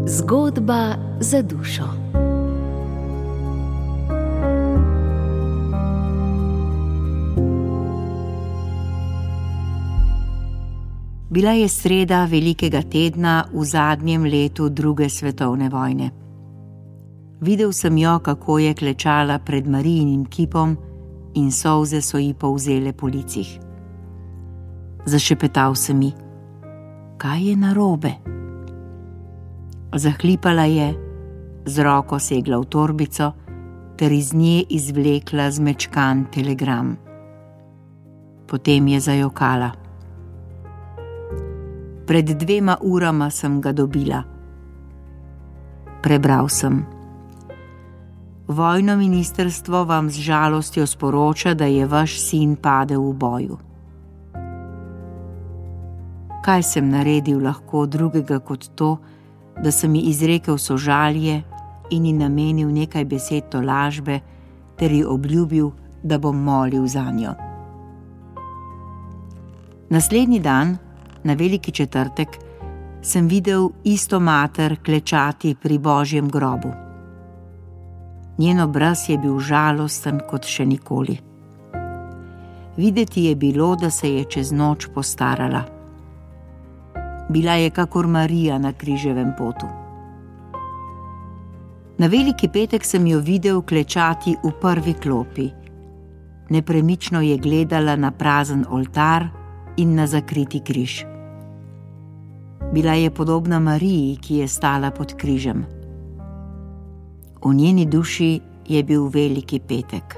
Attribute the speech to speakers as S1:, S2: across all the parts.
S1: Zgodba za dušo. Bila je sreda velikega tedna v zadnjem letu druge svetovne vojne. Videl sem jo, kako je klečala pred Marijinim kipom in solze so ji polzele po licih. Zašepetal sem ji: kaj je narobe? Zahlipala je, z roko segla v torbico ter iz nje izvlekla zmečkan telegram. Potem je zajokala. Pred 2 urama sem ga dobila. Prebral sem: Vojno ministrstvo vam z žalostjo sporoča, da je vaš sin padel v boju. Kaj sem naredil lahko drugega kot to, da sem ji izrekel sožalje in ji namenil nekaj besed tolažbe ter ji obljubil, da bom molil zanjo. Naslednji dan, na veliki četrtek, sem videl isto mater klečati pri Božjem grobu. Njen obraz je bil žalosten kot še nikoli. Videti je bilo, da se je čez noč postarala. Bila je kakor Marija na križevem potu. Na veliki petek sem jo videl klečati v prvi klopi. Nepremično je gledala na prazen oltar in na zakriti križ. Bila je podobna Mariji, ki je stala pod križem. V njeni duši je bil veliki petek.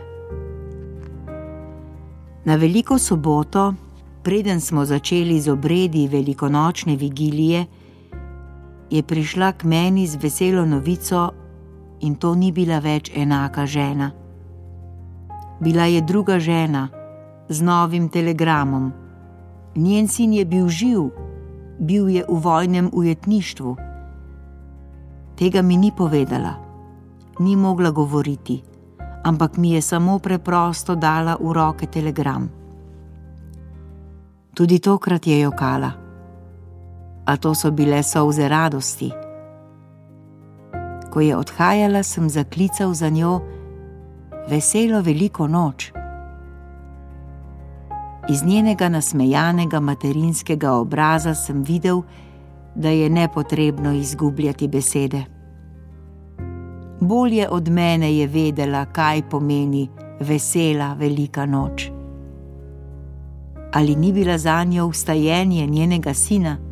S1: Na veliko soboto, preden smo začeli z obredi velikonočne vigilije, je prišla k meni z veselo novico in to ni bila več enaka žena. Bila je druga žena z novim telegramom. Njen sin je bil živ, bil je v vojnem ujetništvu. Tega mi ni povedala, ni mogla govoriti, ampak mi je samo preprosto dala v roke telegram. Tudi tokrat je jokala, a to so bile solze radosti. Ko je odhajala, sem zaklical za njo: veselo veliko noč. Iz njenega nasmejanega materinskega obraza sem videl, da je nepotrebno izgubljati besede. Bolje od mene je vedela, kaj pomeni vesela velika noč. Ali ni bila zanjo vstajenje njenega sina?